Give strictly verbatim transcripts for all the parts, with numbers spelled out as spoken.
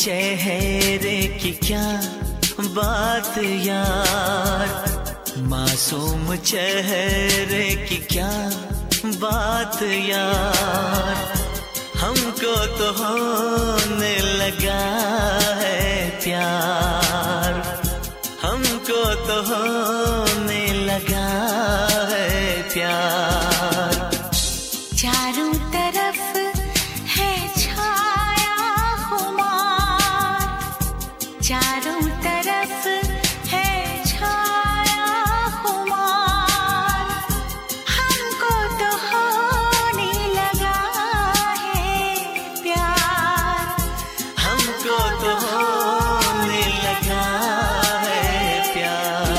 चेहरे की क्या बात यार, मासूम चेहरे की क्या बात यार, हमको तो होने लगा है प्यार, हमको तो होने लगा है प्यार। चारों तरफ है छाया खुमार, चारों तरफ है छाया खुमार, हमको तो होने लगा है प्यार, हमको तो होने लगा है प्यार।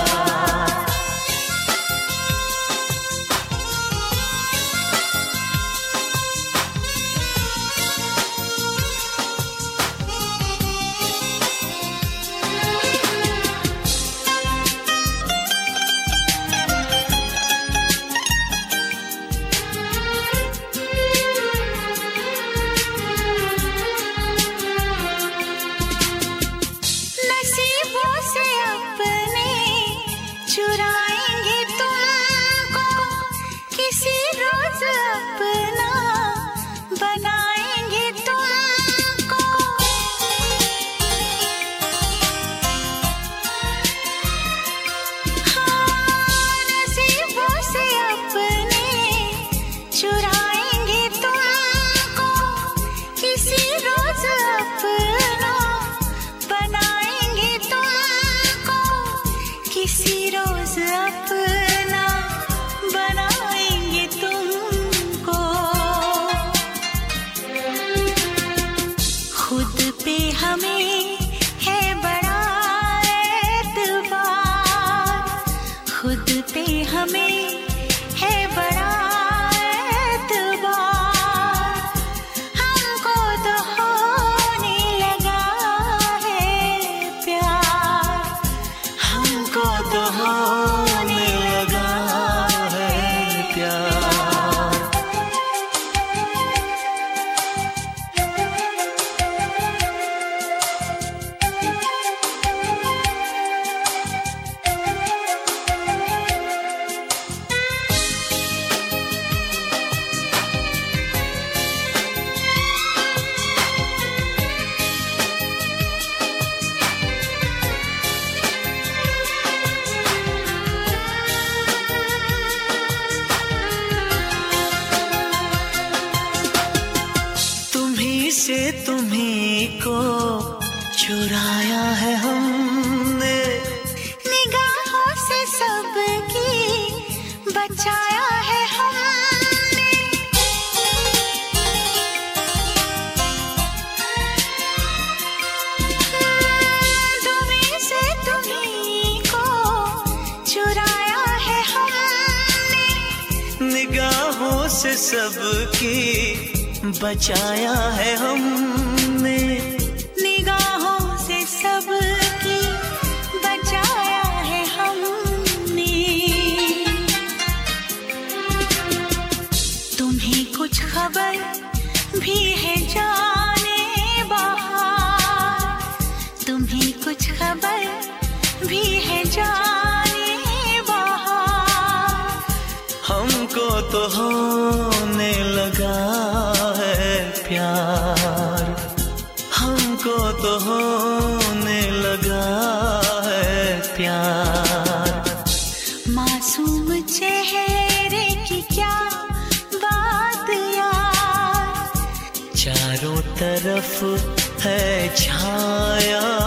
नसीबों से अपने चुराएंगे तुमको, किसी रोज अपना बनाएंगे तुमको। हाँ, नसीबों से अपने चुराएंगे तुमको, किसी रोज अपना बनाएंगे तुमको, किसी रोज अपना बनाएंगे तुमको। खुद पे हमें है बड़ा एतबार, खुद पे हमें है बड़ा एतबार, हमको तो होने लगा है प्यार, हमको तो होने लगा है प्यार। तुम्ही से तुम्ही को चुराया है हमने, निगाहों से सबकी बचाया है हमने। तुम्हीं से तुम्हीं को चुराया है हमने, निगाहों से सबकी बचाया है हमने, निगाहों से सबकी बचाया है हमने। तुम्हें कुछ खबर भी है जाने बाहर, तुम्हें कुछ खबर भी है जाने बाहर, हमको तो होने लगा है प्यार, हमको तो होने लगा है प्यार। मासूम चेहरे की क्या बात यार, चारों तरफ है छाया